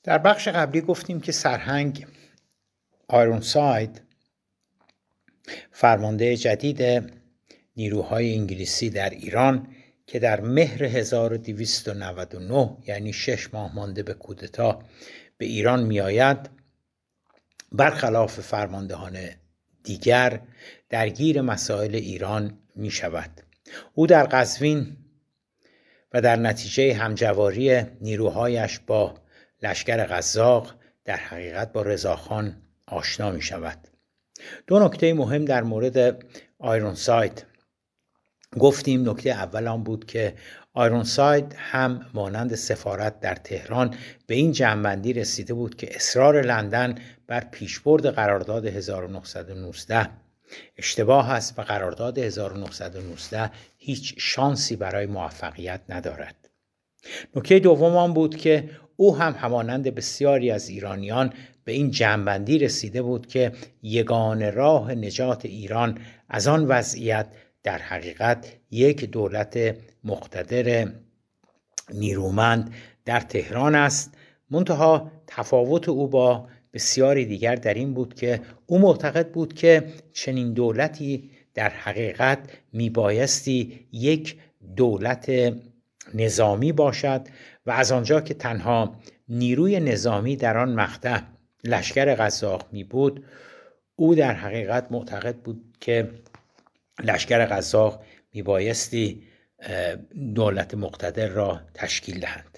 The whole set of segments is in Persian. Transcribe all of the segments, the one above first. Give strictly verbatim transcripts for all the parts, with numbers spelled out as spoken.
در بخش قبلی گفتیم که سرهنگ آیرونساید فرمانده جدید نیروهای انگلیسی در ایران که در مهر هزار و دویست و نود و نه یعنی شش ماه مانده به کودتا به ایران می آید، برخلاف فرماندهان دیگر درگیر مسائل ایران می شود. او در قزوین و در نتیجه همجواری نیروهایش با لشکر قزاق در حقیقت با رضاخان آشنا می شود. دو نکته مهم در مورد آیرونساید گفتیم. نکته اول آن بود که آیرونساید هم مانند سفارت در تهران به این جمع‌بندی رسیده بود که اصرار لندن بر پیشبرد قرارداد هزار و نهصد و نوزده اشتباه است و قرارداد هزار و نهصد و نوزده هیچ شانسی برای موفقیت ندارد. نکته دوم آن بود که او هم همانند بسیاری از ایرانیان به این جمع‌بندی رسیده بود که یگانه راه نجات ایران از آن وضعیت در حقیقت یک دولت مقتدر نیرومند در تهران است. منتها تفاوت او با بسیاری دیگر در این بود که او معتقد بود که چنین دولتی در حقیقت میبایستی یک دولت نظامی باشد و از آنجا که تنها نیروی نظامی در آن مقطع لشکر قزاق می بود، او در حقیقت معتقد بود که لشکر قزاق می بایستی دولت مقتدر را تشکیل دهند.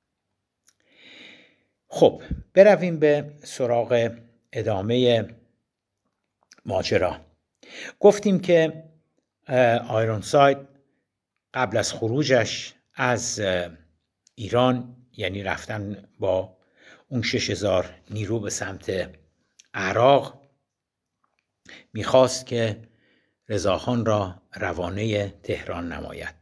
خب برویم به سراغ ادامه ماجرا. گفتیم که آیرونساید قبل از خروجش از ایران، یعنی رفتن با اون شش هزار نیرو به سمت عراق، میخواست که رضاخان را روانه تهران نماید.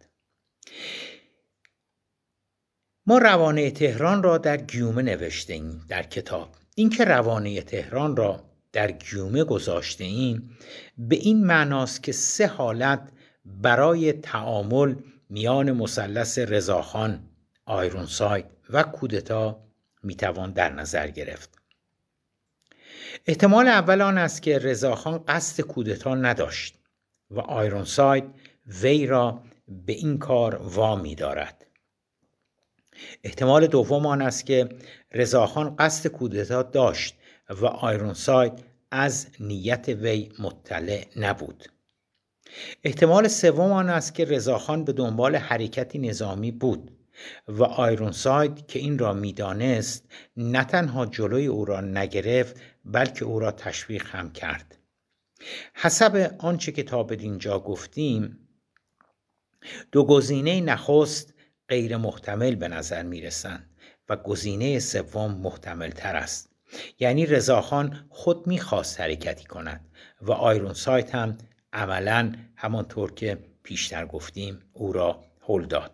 ما روانه تهران را در گیومه نوشته ایم در کتاب. این که روانه تهران را در گیومه گذاشته ایم به این معناست که سه حالت برای تعامل میان مثلث رضاخان، آیرونساید و کودتا میتوان در نظر گرفت. احتمال اول آن است که رضاخان قصد کودتا نداشت و آیرونساید وی را به این کار وامی دارد. احتمال دوم آن است که رضاخان قصد کودتا داشت و آیرونساید از نیت وی مطلع نبود. احتمال سوم آن است که رضاخان به دنبال حرکتی نظامی بود و آیرونساید که این را میدانست نه تنها جلوی او را نگرفت بلکه او را تشویق هم کرد. حسب آنچه که تا بدینجا گفتیم، دو گزینه نخست غیر محتمل به نظر می رسند و گزینه سوم محتمل تر است. یعنی رضاخان خود می خواست حرکتی کند و آیرونساید هم عملاً همانطور که پیشتر گفتیم او را هل داد.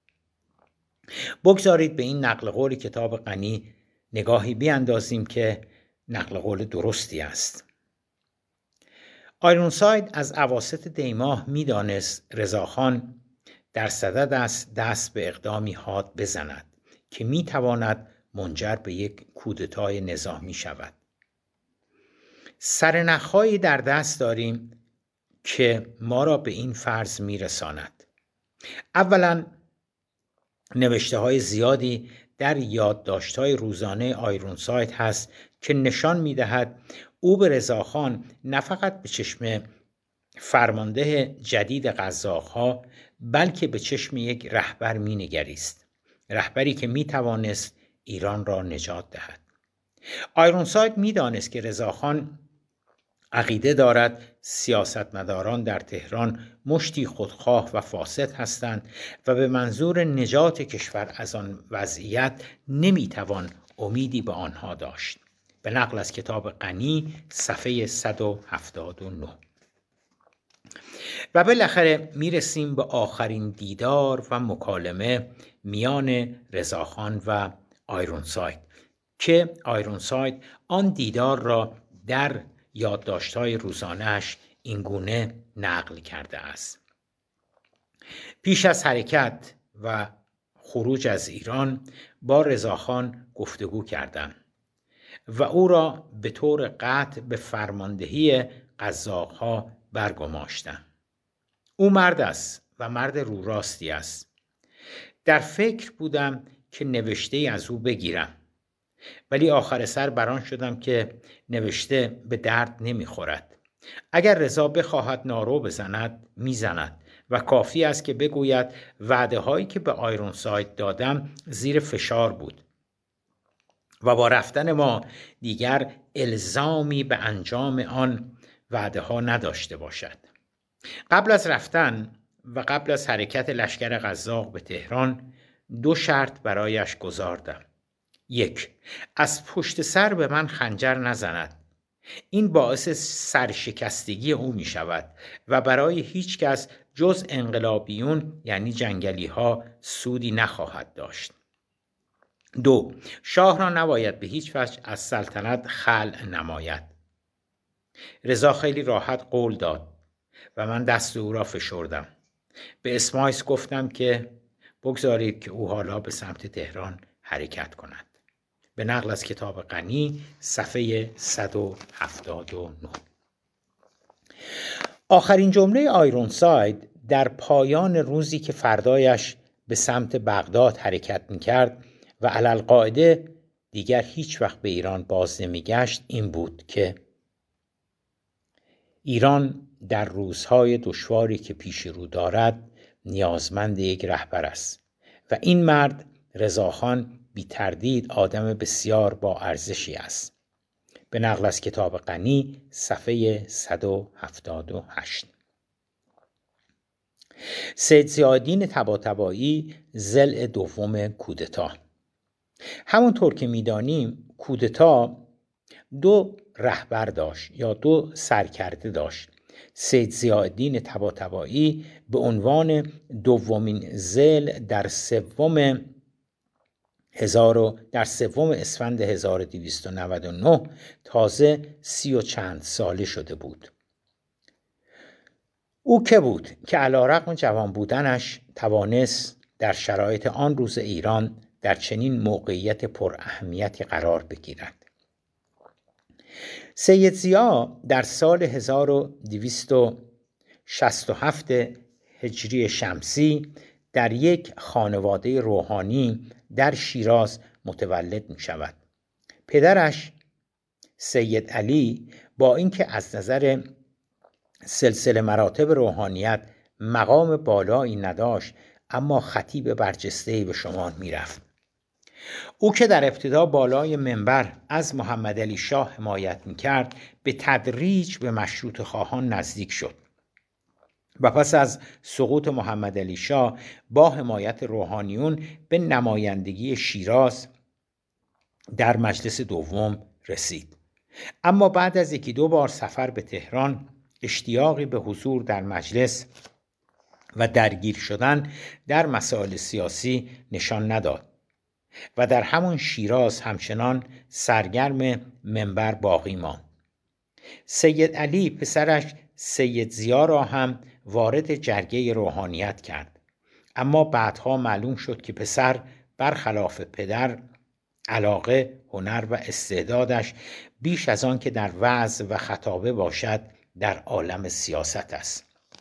بگذارید به این نقل قول کتاب غنی نگاهی بیاندازیم که نقل قول درستی است. آیرونساید از اواسط دیماه می دانست رضاخان در صدد است دست به اقدامی حاد بزند که می تواند منجر به یک کودتای نظامی شود. سرنخهایی در دست داریم که ما را به این فرض می رساند. اولا نوشته های زیادی در یادداشت‌های روزانه آیرونساید هست که نشان می دهد او به رضاخان نه فقط به چشم فرمانده جدید قزاق‌ها بلکه به چشم یک رهبر می نگریست. رهبری که می توانست ایران را نجات دهد. آیرونساید می دانست که رضاخان عقیده دارد سیاستمداران در تهران مشتی خودخواه و فاسد هستند و به منظور نجات کشور از آن وضعیت نمیتوان امیدی به آنها داشت. به نقل از کتاب غنی صفحه صد و هفتاد و نه. و بالاخره میرسیم به آخرین دیدار و مکالمه میان رضاخان و آیرونساید که آیرونساید آن دیدار را در یادداشت‌های روزانه‌اش اینگونه نقل کرده است. پیش از حرکت و خروج از ایران با رضاخان گفتگو کردند و او را به طور قطع به فرماندهی قزاق‌ها برگماشتند. او مرد است و مرد رو راستی است. در فکر بودم که نوشته از او بگیرم، ولی آخر سر بران شدم که نوشته به درد نمیخورد. اگر رضا بخواهد نارو بزند میزند و کافی است که بگوید وعده هایی که به آیرونساید دادم زیر فشار بود و با رفتن ما دیگر الزامی به انجام آن وعده ها نداشته باشد. قبل از رفتن و قبل از حرکت لشکر قزاق به تهران دو شرط برایش گذاردم. یک، از پشت سر به من خنجر نزند. این باعث سرشکستگی او می شود و برای هیچ کس جز انقلابیون یعنی جنگلی ها سودی نخواهد داشت. دو، شاه را نباید به هیچ وجه از سلطنت خلع نماید. رضا خیلی راحت قول داد و من دست او را فشردم. به اسماعیل گفتم که بگذارید که او حالا به سمت تهران حرکت کند. به نقل از کتاب غنی صفحه صد و هفتاد و نه. آخرین جمله آیرونساید در پایان روزی که فردایش به سمت بغداد حرکت می‌کرد و علالقاعده دیگر هیچ وقت به ایران باز نمی‌گشت این بود که ایران در روزهای دشواری که پیش رو دارد نیازمند یک رهبر است و این مرد رضاخان بی تردید آدم بسیار با ارزشی است. به نقل از کتاب غنی صفحه صد و هفتاد و هشت. سید ضیاءالدین طباطبایی ضلع دوم کودتا. همونطور که می‌دانیم کودتا دو رهبر داشت یا دو سرکرده داشت. سید ضیاءالدین طباطبایی به عنوان دومین ضلع در سوم هزار در سوم اسفند هزار و دویست و نود و نه تازه سی و چند ساله شده بود. او که بود که علیرغم جوان بودنش توانست در شرایط آن روز ایران در چنین موقعیت پر اهمیتی قرار بگیرد. سید ضیاء در سال هزار و دویست و شصت و هفت هجری شمسی در یک خانواده روحانی در شیراز متولد می شود. پدرش سید علی با اینکه از نظر سلسله مراتب روحانیت مقام بالایی نداشت اما خطیب برجسته‌ای به شمار می رفت. او که در ابتدا بالای منبر از محمد علی شاه حمایت می کرد به تدریج به مشروطه خواهان نزدیک شد و پس از سقوط محمد علی شاه با حمایت روحانیون به نمایندگی شیراز در مجلس دوم رسید. اما بعد از یکی دو بار سفر به تهران اشتیاقی به حضور در مجلس و درگیر شدن در مسائل سیاسی نشان نداد و در همون شیراز همچنان سرگرم منبر باقی ماند. سید علی پسرش سید ضیاء را هم وارد جرگه روحانیت کرد، اما بعدها معلوم شد که پسر برخلاف پدر علاقه، هنر و استعدادش بیش از آن که در وعظ و خطابه باشد در عالم سیاست است.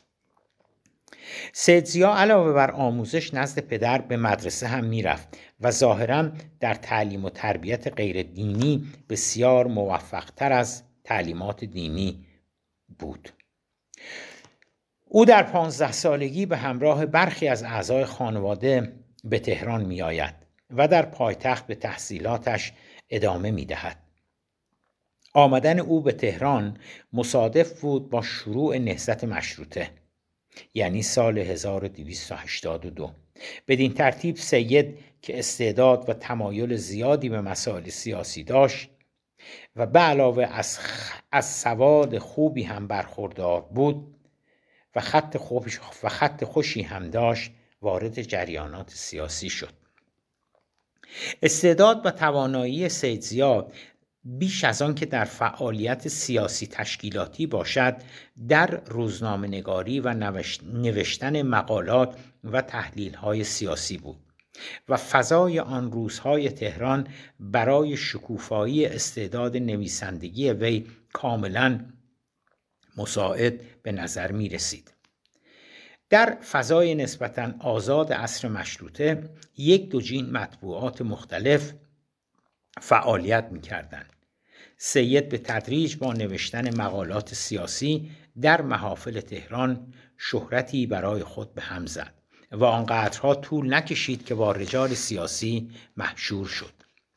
سید ضیاء علاوه بر آموزش نزد پدر به مدرسه هم میرفت و ظاهراً در تعلیم و تربیت غیر دینی بسیار موفق‌تر از تعلیمات دینی بود. او در پانزده سالگی به همراه برخی از اعضای خانواده به تهران می آید و در پایتخت به تحصیلاتش ادامه می دهد. آمدن او به تهران مصادف بود با شروع نهضت مشروطه، یعنی سال هزار و دویست و هشتاد و دو. بدین ترتیب سید که استعداد و تمایل زیادی به مسائل سیاسی داشت و به علاوه از, خ... از سواد خوبی هم برخوردار بود و خط, خوش... و خط خوشی هم داشت وارد جریانات سیاسی شد. استعداد و توانایی سید ضیاء بیش از آن که در فعالیت سیاسی تشکیلاتی باشد در روزنامه نگاری و نوشتن مقالات و تحلیل های سیاسی بود. و فضای آن روزهای تهران برای شکوفایی استعداد نویسندگی وی کاملا مساعد به نظر می رسید. در فضای نسبتاً آزاد عصر مشروطه یک دوجین مطبوعات مختلف فعالیت می کردند. سید به تدریج با نوشتن مقالات سیاسی در محافل تهران شهرتی برای خود به هم زد و آنقدرها طول نکشید که با رجال سیاسی محشور شد.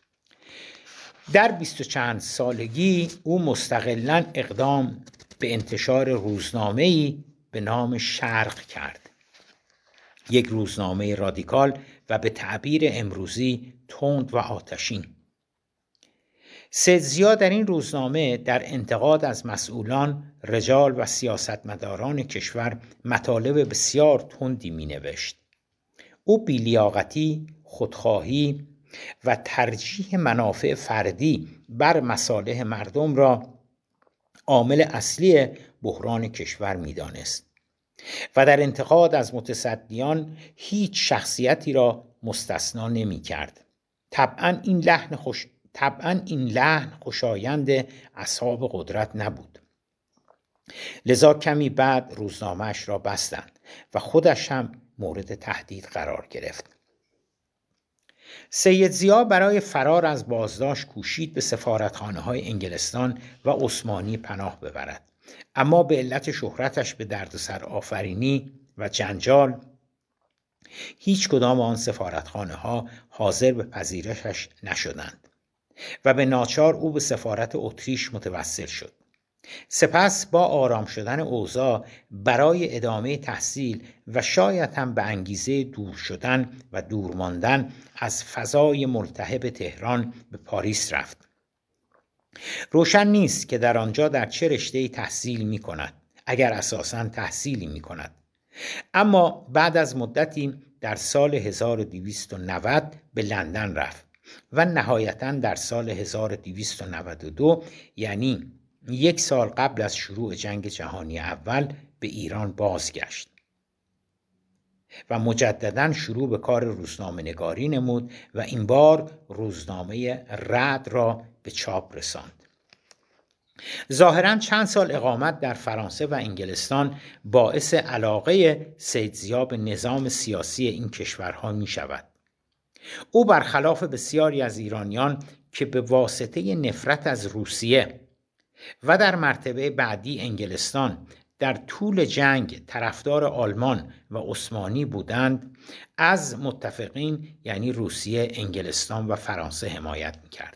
در بیست و چند سالگی او مستقلاً اقدام به انتشار روزنامه‌ای به نام شرق کرد، یک روزنامه رادیکال و به تعبیر امروزی تند و آتشین. سید ضیا در این روزنامه در انتقاد از مسئولان، رجال و سیاستمداران کشور مطالب بسیار تندی می نوشت. او بی‌لیاقتی، خودخواهی و ترجیح منافع فردی بر مصالح مردم را عامل اصلی بحران کشور می دانست و در انتقاد از متصدیان هیچ شخصیتی را مستثنا نمی کرد. طبعاً این لحن خوش طبعاً این لحن خوشایند اصحاب قدرت نبود. لذا کمی بعد روزنامه‌اش را بستند و خودش هم مورد تهدید قرار گرفت. سید ضیا برای فرار از بازداشت کوشید به سفارتخانه‌های انگلستان و عثمانی پناه ببرد، اما به علت شهرتش به دردسر آفرینی و جنجال هیچ کدام آن سفارتخانه‌ها حاضر به پذیرشش نشدند و به ناچار او به سفارت اتریش متوسل شد. سپس با آرام شدن اوضاع برای ادامه تحصیل و شاید هم به انگیزه دور شدن و دور ماندن از فضای ملتهب تهران به پاریس رفت. روشن نیست که در آنجا در چه رشته‌ای تحصیل می کند، اگر اساساً تحصیلی می کند. اما بعد از مدتی در سال هزار و دویست و نود به لندن رفت و نهایتاً در سال هزار و دویست و نود و دو، یعنی یک سال قبل از شروع جنگ جهانی اول، به ایران بازگشت و مجدداً شروع به کار روزنامه نگاری نمود و این بار روزنامه رعد را به چاپ رساند. ظاهراً چند سال اقامت در فرانسه و انگلستان باعث علاقه سید ضیا به نظام سیاسی این کشورها می شود. او برخلاف بسیاری از ایرانیان که به واسطه نفرت از روسیه و در مرتبه بعدی انگلستان در طول جنگ طرفدار آلمان و عثمانی بودند، از متفقین یعنی روسیه، انگلستان و فرانسه حمایت می‌کرد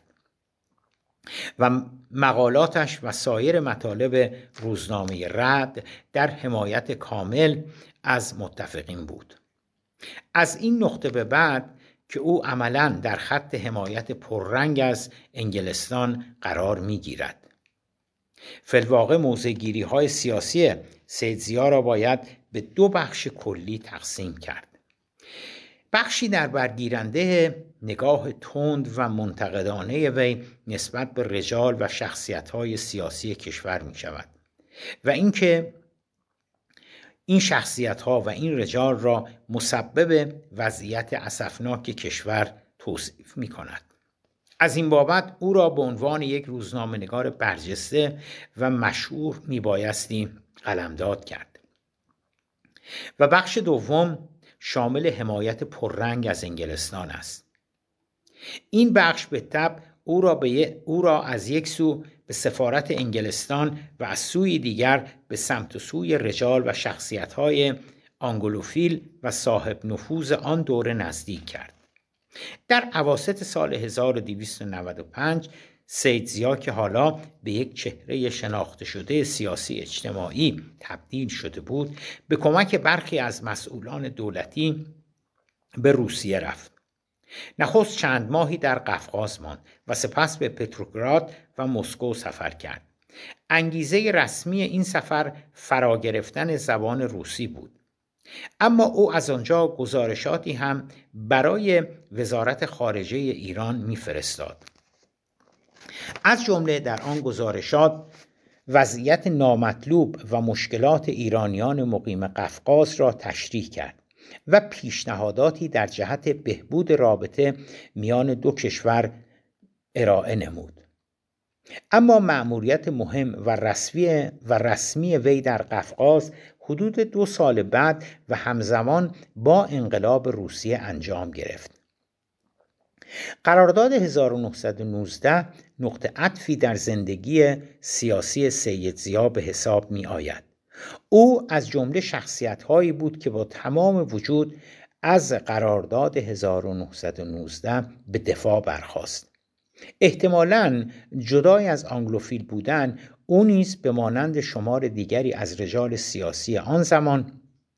و مقالاتش و سایر مطالب روزنامه رعد در حمایت کامل از متفقین بود. از این نقطه به بعد که او عملاً در خط حمایت پررنگ از انگلستان قرار می‌گیرد. فی‌الواقع موضع‌گیری های سیاسی سید ضیا را باید به دو بخش کلی تقسیم کرد. بخشی در برگیرنده نگاه تند و منتقدانه وی نسبت به رجال و شخصیت‌های سیاسی کشور می شود و اینکه این شخصیت‌ها و این رجال را مسبب وضعیت اسفناک کشور توصیف می کند. از این بابت او را به عنوان یک روزنامه‌نگار برجسته و مشهور می بایستی قلمداد کرد. و بخش دوم شامل حمایت پررنگ از انگلستان است. این بخش به طبع او را به او را از یک سو به سفارت انگلستان و از سوی دیگر به سمت و سوی رجال و شخصیت‌های آنگلوفیل و صاحب نفوذ آن دوره نزدیک کرد. در اواسط سال هزار و دویست و نود و پنج سید ضیا که حالا به یک چهره شناخته شده سیاسی اجتماعی تبدیل شده بود، به کمک برخی از مسئولان دولتی به روسیه رفت. نخست چند ماهی در قفقاز ماند و سپس به پتروگراد و مسکو سفر کرد. انگیزه رسمی این سفر فرا گرفتن زبان روسی بود، اما او از آنجا گزارشاتی هم برای وزارت خارجه ایران می‌فرستاد. از جمله در آن گزارشات وضعیت نامطلوب و مشکلات ایرانیان مقیم قفقاز را تشریح کرد و پیشنهاداتی در جهت بهبود رابطه میان دو کشور ارائه نمود. اما مأموریت مهم و رسمی و رسمی وی در قفقاز حدود دو سال بعد و همزمان با انقلاب روسیه انجام گرفت. قرارداد هزار و نهصد و نوزده نقطه عطفی در زندگی سیاسی سید ضیا به حساب می آید. او از جمله شخصیت‌هایی بود که با تمام وجود از قرارداد هزار و نهصد و نوزده به دفاع برخاست. احتمالاً جدای از آنگلوفیل بودن، او نیز به مانند شمار دیگری از رجال سیاسی آن زمان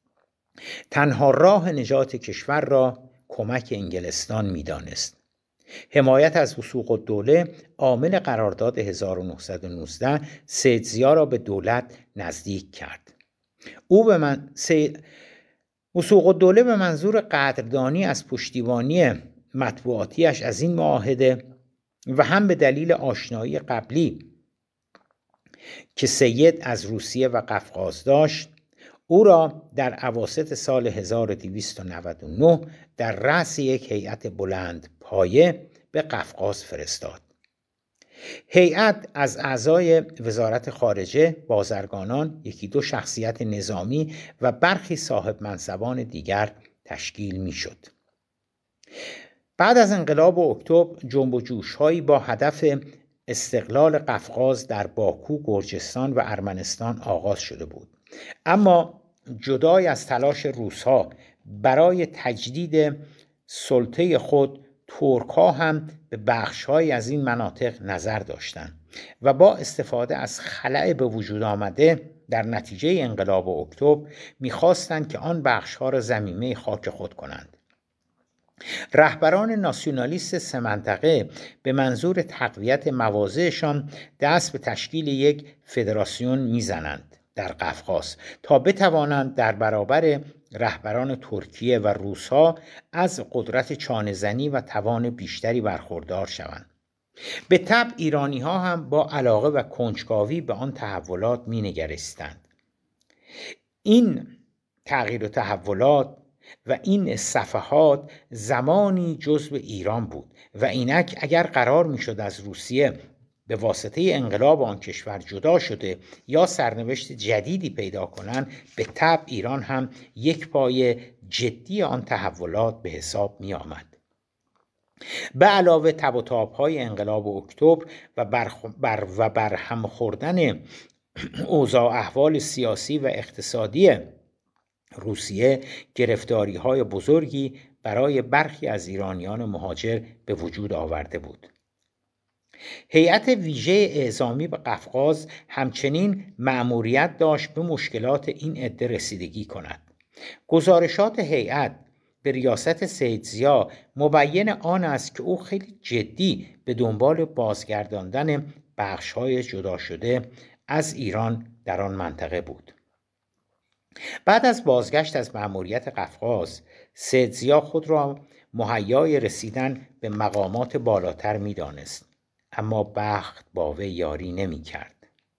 تنها راه نجات کشور را کمک انگلستان می‌دانست. حمایت از وثوق الدوله عامل قرارداد هزار و نهصد و نوزده سید ضیا را به دولت نزدیک کرد. او به من سید وثوق الدوله به منظور قدردانی از پشتیبانی مطبوعاتیش از این معاهده و هم به دلیل آشنایی قبلی که سید از روسیه و قفقاز داشت، او را در اواسط سال هزار و دویست و نود و نه در رأس یک هیئت بلند پایه به قفقاز فرستاد. هیئت از اعضای وزارت خارجه، بازرگانان، یکی دو شخصیت نظامی و برخی صاحب منصبان دیگر تشکیل می شد. بعد از انقلاب اکتبر جنب و جوش‌هایی با هدف استقلال قفقاز در باکو، گرجستان و ارمنستان آغاز شده بود. اما جدای از تلاش روس‌ها برای تجدید سلطه خود، ترک‌ها هم به بخش‌هایی از این مناطق نظر داشتند و با استفاده از خلأ به وجود آمده در نتیجه انقلاب اکتبر می‌خواستند که آن بخش‌ها را ضمیمه خاک خود کنند. رهبران ناسیونالیست سه منطقه به منظور تقویت مواضعشان دست به تشکیل یک فدراسیون میزنند در قفقاز تا بتوانند در برابر رهبران ترکیه و روس‌ها از قدرت چانه‌زنی و توان بیشتری برخوردار شوند. به طبع ایرانی‌ها هم با علاقه و کنجکاوی به آن تحولات می‌نگریستند. این تغییر و تحولات و این صفحات زمانی جزو ایران بود و اینک اگر قرار میشد از روسیه به واسطه انقلاب آن کشور جدا شده یا سرنوشت جدیدی پیدا کنند، به طبع ایران هم یک پایه جدی آن تحولات به حساب می آمد. به علاوه تب و تاب‌های انقلاب اکتبر و بر, بر و برهم خوردن اوضاع احوال سیاسی و اقتصادی روسیه، گرفتاری‌های بزرگی برای برخی از ایرانیان مهاجر به وجود آورده بود. هیئت ویژه اعزامی به قفقاز همچنین مأموریت داشت به مشکلات این عده رسیدگی کند. گزارشات هیئت به ریاست سید ضیا مبین آن است که او خیلی جدی به دنبال بازگرداندن بخش‌های جدا شده از ایران در آن منطقه بود. بعد از بازگشت از مأموریت قفقاز، سید ضیا خود را مهیای رسیدن به مقامات بالاتر می دانست، اما بخت با وی یاری نمی کرد.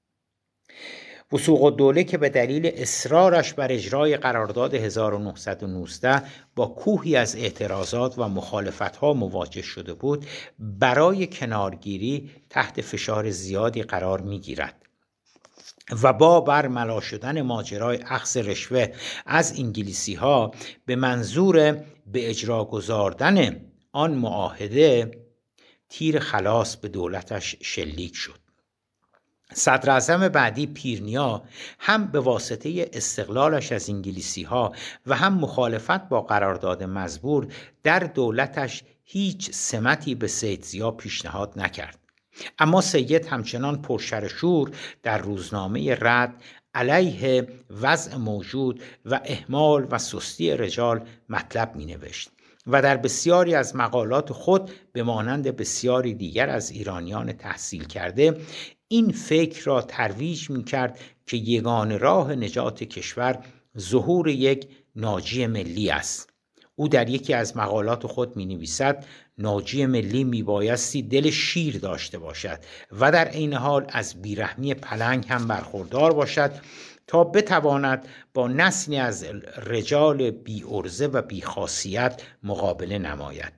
وثوق الدوله که به دلیل اصرارش بر اجرای قرارداد هزار و نهصد و نوزده با کوهی از اعتراضات و مخالفت‌ها مواجه شده بود، برای کنارگیری تحت فشار زیادی قرار می‌گیرد و با برملا شدن ماجرای اخذ رشوه از انگلیسی‌ها به منظور به اجرا گذاردن آن معاهده تیر خلاص به دولتش شلیک شد. صدر اعظم بعدی پیرنیا هم به واسطه استقلالش از انگلیسی‌ها و هم مخالفت با قرارداد مزبور در دولتش هیچ سمتی به سید ضیا پیشنهاد نکرد. اما سید همچنان پرشر و شور در روزنامه رد علیه وضع موجود و اهمال و سستی رجال مطلب می نوشت و در بسیاری از مقالات خود به مانند بسیاری دیگر از ایرانیان تحصیل کرده این فکر را ترویج می کرد که یگانه راه نجات کشور ظهور یک ناجی ملی است. او در یکی از مقالات خود می نویسد ناجی ملی می بایستی دل شیر داشته باشد و در عین حال از بیرحمی پلنگ هم برخوردار باشد تا بتواند با نسلی از رجال بی عرضه و بی خاصیت مقابله نماید.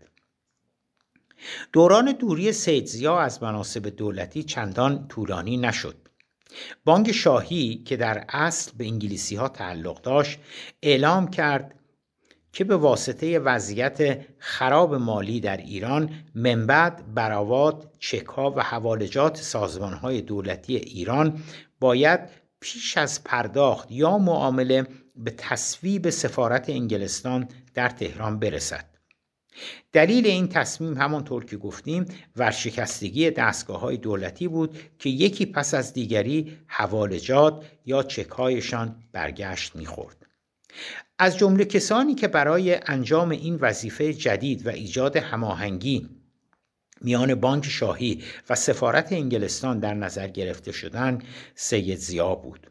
دوران دوری سید ضیا از مناصب دولتی چندان طولانی نشد. بانک شاهی که در اصل به انگلیسی ها تعلق داشت اعلام کرد که به واسطه وضعیت خراب مالی در ایران من بعد براوات، چک‌ها و حوالجات سازمان‌های دولتی ایران باید پیش از پرداخت یا معامله به تصویب سفارت انگلستان در تهران برسد. دلیل این تصمیم همانطور که گفتیم ورشکستگی دستگاه‌های دولتی بود که یکی پس از دیگری حوالجات یا چک‌هایشان برگشت می‌خورد. از جمله کسانی که برای انجام این وظیفه جدید و ایجاد هماهنگی میان بانک شاهی و سفارت انگلستان در نظر گرفته شدند، سید ضیا بود.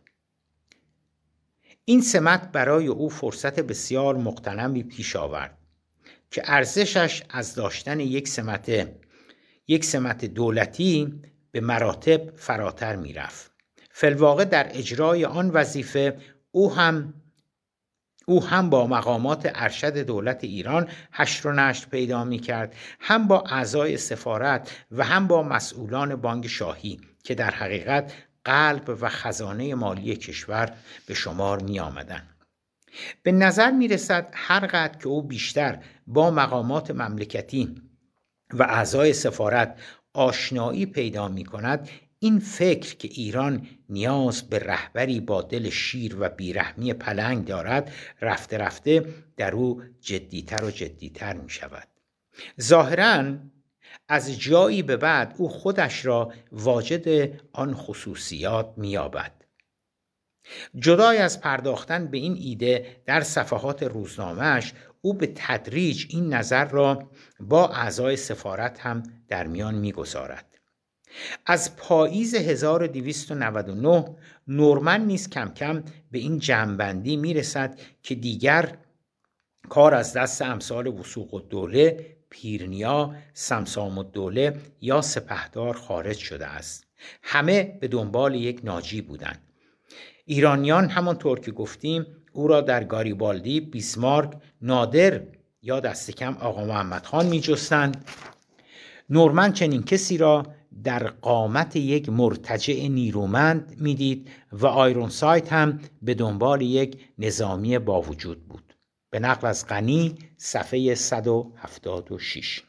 این سمت برای او فرصت بسیار مغتنمی پیش آورد که ارزشش از داشتن یک سمت یک سمت دولتی به مراتب فراتر میرفت. فی‌الواقع در اجرای آن وظیفه او هم او هم با مقامات ارشد دولت ایران حشر و نشر پیدا می کرد، هم با اعضای سفارت و هم با مسئولان بانک شاهی که در حقیقت قلب و خزانه مالی کشور به شمار می آمدن. به نظر می رسد هر قدر که او بیشتر با مقامات مملکتی و اعضای سفارت آشنایی پیدا می کند، این فکر که ایران نیاز به رهبری با دل شیر و بیرحمی پلنگ دارد رفته رفته در او جدیتر و جدیتر می شود. ظاهراً از جایی به بعد او خودش را واجد آن خصوصیات می یابد. جدای از پرداختن به این ایده در صفحات روزنامه‌اش، او به تدریج این نظر را با اعضای سفارت هم در میان می گذارد. از پاییز هزار و دویست و نود و نه نورمن نیز کم کم به این جمع‌بندی می رسد که دیگر کار از دست امثال وثوق الدوله، پیرنیا، سمسام الدوله یا سپهدار خارج شده است. همه به دنبال یک ناجی بودند. ایرانیان همانطور که گفتیم او را در گاریبالدی، بیسمارک، نادر یا دست کم آقا محمد خان می جستند. نورمن چنین کسی را در قامت یک مرتجع نیرومند میدید و آیرونساید هم به دنبال یک نظامی با وجود بود. به نقل از غنی صفحه صد و هفتاد و شش.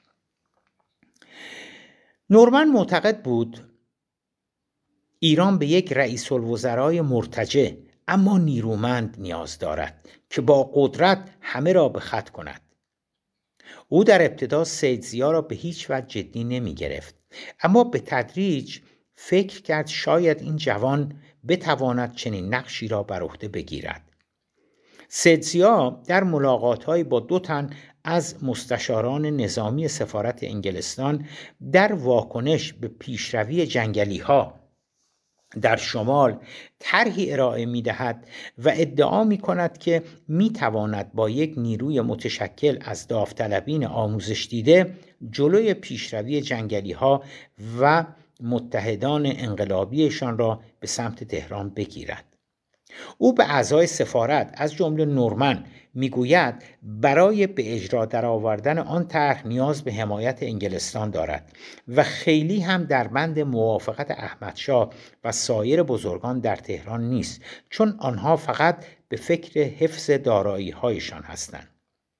نورمن معتقد بود ایران به یک رئیس الوزرای مرتجع اما نیرومند نیاز دارد که با قدرت همه را به خط کند. او در ابتدا سید ضیا را به هیچ وجه جدی نمی گرفت، اما به تدریج فکر کرد شاید این جوان بتواند چنین نقشی را بر عهده بگیرد. سید ضیا در ملاقات‌های با دو تن از مستشاران نظامی سفارت انگلستان در واکنش به پیشروی جنگلی‌ها در شمال طرحی ارائه می دهد و ادعا می کند که می تواند با یک نیروی متشکل از داوطلبین آموزش دیده جلوی پیشروی جنگلی ها و متحدان انقلابیشان را به سمت تهران بگیرد. او به اعضای سفارت از جمله نورمن میگوید برای به اجرا درآوردن آن طرح نیاز به حمایت انگلستان دارد و خیلی هم در بند موافقت احمدشاه و سایر بزرگان در تهران نیست، چون آنها فقط به فکر حفظ دارایی‌هایشان هستند.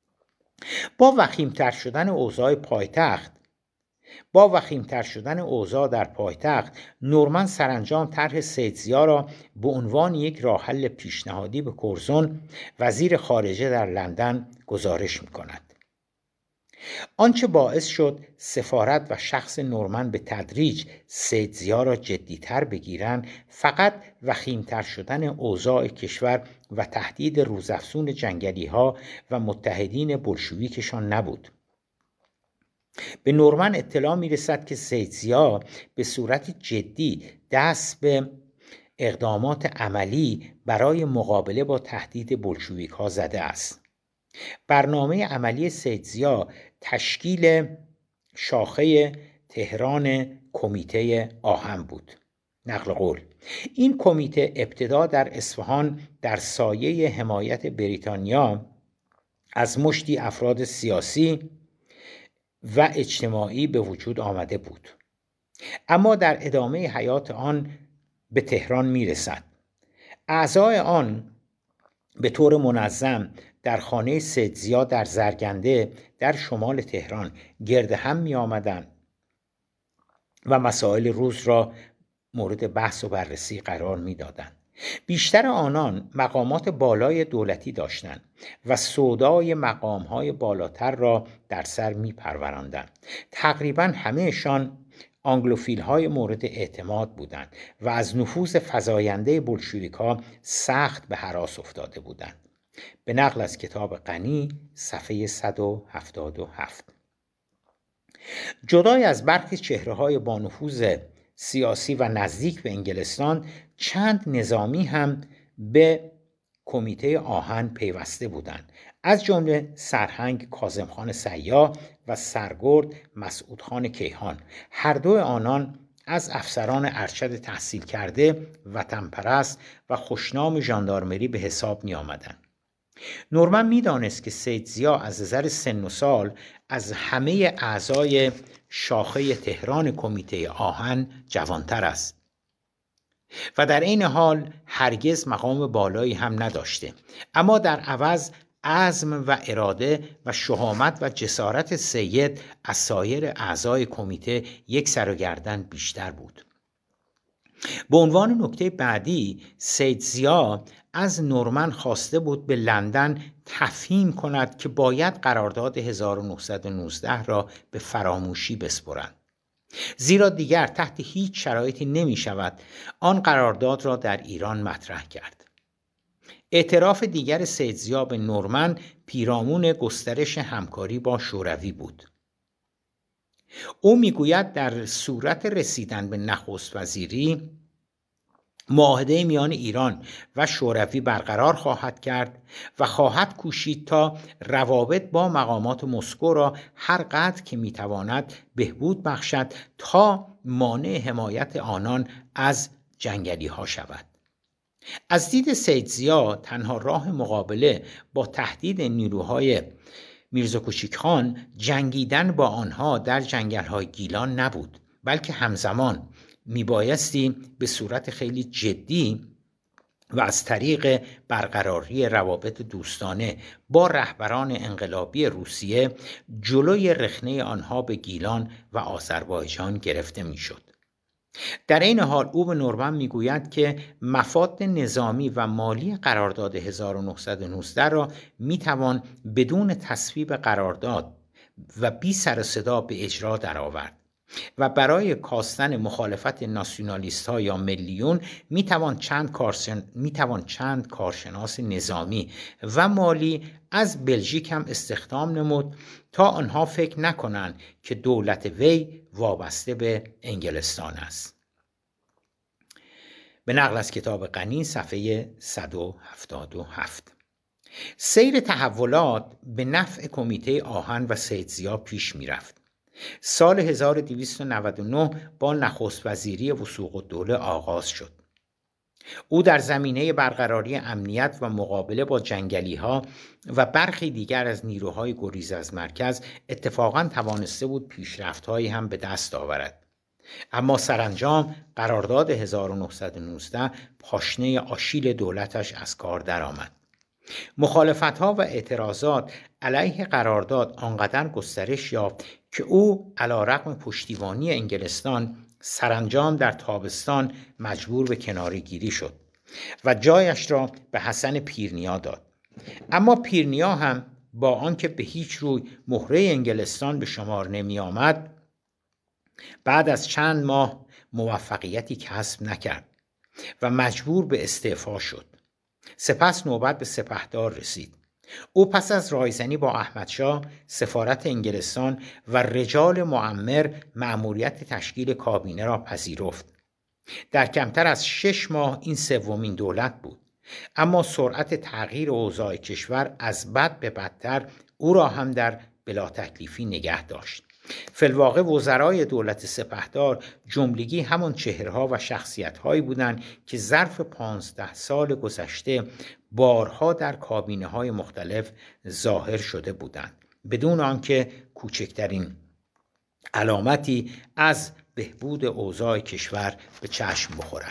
با وخیم‌تر شدن اوضاع پایتخت با وخیم‌تر شدن اوضاع در پایتخت نورمن سرانجام طرح سید ضیا را به عنوان یک راه حل پیشنهادی به کرزون وزیر خارجه در لندن گزارش می‌کند. آنچه باعث شد سفارت و شخص نورمن به تدریج سید ضیا را جدی‌تر بگیرند فقط وخیم‌تر شدن اوضاع کشور و تهدید روزافزون جنگلی‌ها و متحدین بلشویکشان نبود. به نورمن اطلاع می رسد که سید ضیا به صورت جدی دست به اقدامات عملی برای مقابله با تهدید بلشویک ها زده است. برنامه عملی سید ضیا تشکیل شاخه تهران کمیته آهن بود. نقل قول. این کمیته ابتدا در اصفهان در سایه حمایت بریتانیا از مشتی افراد سیاسی و اجتماعی به وجود آمده بود، اما در ادامه حیات آن به تهران میرسد. اعضای آن به طور منظم در خانه سید ضیا در زرگنده در شمال تهران گرد هم می آمدند و مسائل روز را مورد بحث و بررسی قرار می دادند. بیشتر آنان مقامات بالای دولتی داشتند و سودای مقامهای بالاتر را در سر می پروراندند. تقریبا همهشان آنگلوفیل های مورد اعتماد بودند و از نفوذ فزاینده بولشویک‌ها سخت به هراس افتاده بودند. به نقل از کتاب غنی صفحه صد و هفتاد و هفت. جدای از برخی چهره‌های با نفوذ سیاسی و نزدیک به انگلستان، چند نظامی هم به کمیته آهن پیوسته بودند، از جمله سرهنگ کاظمخان سیاح و سرگرد مسعودخان کیهان. هر دو آنان از افسران ارشد تحصیل کرده، وطنپرست و خوشنام ژاندارمری به حساب می آمدند. نورمن می دانست که سید ضیا از نظر سن و سال از همه اعضای شاخه تهران کمیته آهن جوانتر است و در این حال هرگز مقام بالایی هم نداشته، اما در عوض عزم و اراده و شهامت و جسارت سید از سایر اعضای کمیته یک سر و گردن بیشتر بود. به عنوان نکته بعدی، سید ضیا از نورمن خواسته بود به لندن تفهیم کند که باید قرارداد هزار و نهصد و نوزده را به فراموشی بسپرند، زیرا دیگر تحت هیچ شرایطی نمی شود آن قرارداد را در ایران مطرح کرد. اعتراف دیگر سید ضیا به نورمن پیرامون گسترش همکاری با شوروی بود. او میگوید در صورت رسیدن به نخست وزیری معاهده میان ایران و شوروی برقرار خواهد کرد و خواهد کوشید تا روابط با مقامات مسکو را هر قدر که میتواند بهبود بخشد تا مانع حمایت آنان از جنگلی ها شود. از دید سید ضیا تنها راه مقابله با تهدید نیروهای میرزا کوچیک خان جنگیدن با آنها در جنگل‌های گیلان نبود، بلکه همزمان میبایستی به صورت خیلی جدی و از طریق برقراری روابط دوستانه با رهبران انقلابی روسیه جلوی رخنه آنها به گیلان و آذربایجان گرفته میشد. در این حال او به نورمن میگوید که مفاد نظامی و مالی قرارداد هزار و نهصد و نوزده را میتوان بدون تصویب قرارداد و بی سر و صدا به اجرا درآورد و برای کاستن مخالفت ناسیونالیست ها یا ملیون میتوان چند کارشن... میتوان چند کارشناس نظامی و مالی از بلژیک هم استخدام نمود تا آنها فکر نکنند که دولت وی وابسته به انگلستان است. به نقل از کتاب غنی صفحه صد و هفتاد و هفت. سیر تحولات به نفع کمیته آهن و سید ضیا پیش می رفت. سال هزار و دویست و نود و نه با نخست وزیری وثوق الدوله آغاز شد. او در زمینه برقراری امنیت و مقابله با جنگلی ها و برخی دیگر از نیروهای گریز از مرکز اتفاقاً توانسته بود پیشرفت‌هایی هم به دست آورد. اما سرانجام قرارداد هزار و نهصد و نوزده پاشنه آشیل دولتش از کار درآمد. مخالفت‌ها و اعتراضات علیه قرارداد آنقدر گسترش یافت که او علیرغم پشتیبانی انگلستان سرانجام در تابستان مجبور به کناره‌گیری شد و جایش را به حسن پیرنیا داد. اما پیرنیا هم با آنکه به هیچ روی مهره انگلستان به شمار نمی آمد، بعد از چند ماه موفقیتی کسب نکرد و مجبور به استعفا شد. سپس نوبت به سپهدار رسید. او پس از رایزنی با احمدشاه سفارت انگلستان و رجال معمر مأموریت تشکیل کابینه را پذیرفت. در کمتر از شش ماه این سومین دولت بود، اما سرعت تغییر اوضاع کشور از بد به بدتر او را هم در بلا تکلیفی نگه داشت. فی‌الواقع وزرای دولت سپهدار جملگی همان چهره‌ها و شخصیت‌هایی بودند که ظرف پانزده سال گذشته بارها در کابینه‌های مختلف ظاهر شده بودند، بدون آنکه کوچکترین علامتی از بهبود اوضاع کشور به چشم بخورد.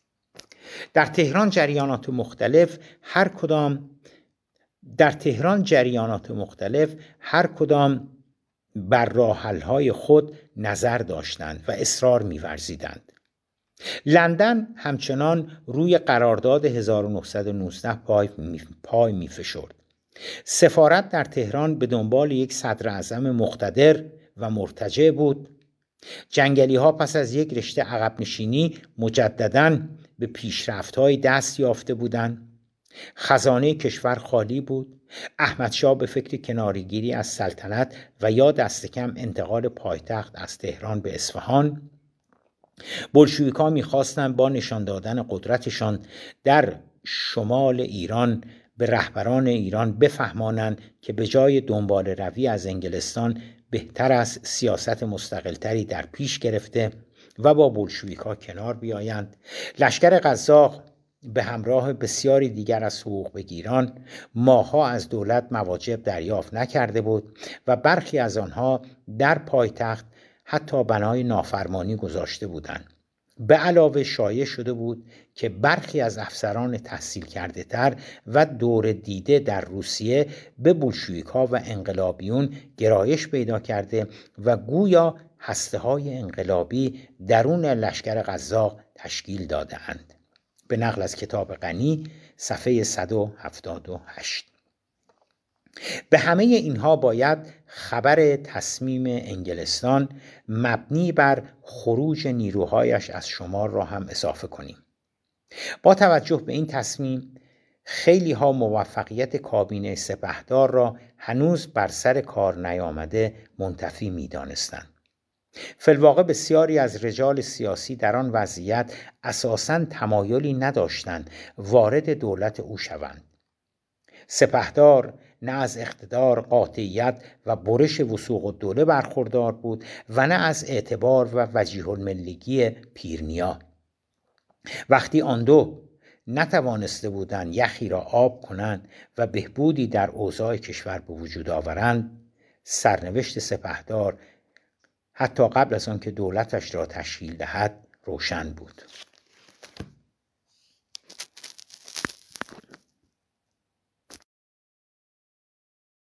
در تهران جریانات مختلف هر کدام در تهران جریانات مختلف هر کدام بر راه حل‌های خود نظر داشتند و اصرار می‌ورزیدند. لندن همچنان روی قرارداد هزار و نهصد و نوزده پای می پای می‌فشرد. سفارت در تهران به دنبال یک صدر اعظم مقتدر و مرتجع بود. جنگلی ها پس از یک رشته عقب نشینی مجدداً به پیشرفت‌های دست یافته بودند. خزانه کشور خالی بود. احمدشاه به فکر کناره‌گیری از سلطنت و یا دست کم انتقال پایتخت از تهران به اصفهان. بلشویک‌ها می‌خواستند با نشان دادن قدرتشان در شمال ایران به رهبران ایران بفهمانند که به جای دنبال روی از انگلستان بهتر است سیاست مستقلتری در پیش گرفته و با بلشویک‌ها کنار بیایند. لشکر قزاق به همراه بسیاری دیگر از حقوق بگیران ماه‌ها از دولت مواجب دریافت نکرده بود و برخی از آنها در پایتخت حتی بنای نافرمانی گذاشته بودند. به علاوه شایع شده بود که برخی از افسران تحصیل کرده تر و دور دیده در روسیه به بلشویک‌ها و انقلابیون گرایش پیدا کرده و گویا هسته‌های انقلابی درون لشکر قزاق تشکیل داده اند. به نقل از کتاب غنی صفحه صد و هفتاد و هشت. به همه اینها باید خبر تصمیم انگلستان مبنی بر خروج نیروهایش از شمال را هم اضافه کنیم. با توجه به این تصمیم خیلی ها موفقیت کابینه سپهدار را هنوز بر سر کار نیامده منتفی می دانستند. فی‌الواقع بسیاری از رجال سیاسی در آن وضعیت اساساً تمایلی نداشتند وارد دولت او شوند. سپهدار نه از اقتدار، قاطعیت و برش وثوق الدوله برخوردار بود و نه از اعتبار و وجیه الملگی پیرنیا. وقتی آن دو نتوانسته بودند یخی را آب کنند و بهبودی در اوضاع کشور به وجود آورند، سرنوشت سپهدار حتی قبل از آن که دولتش را تشکیل دهد روشن بود.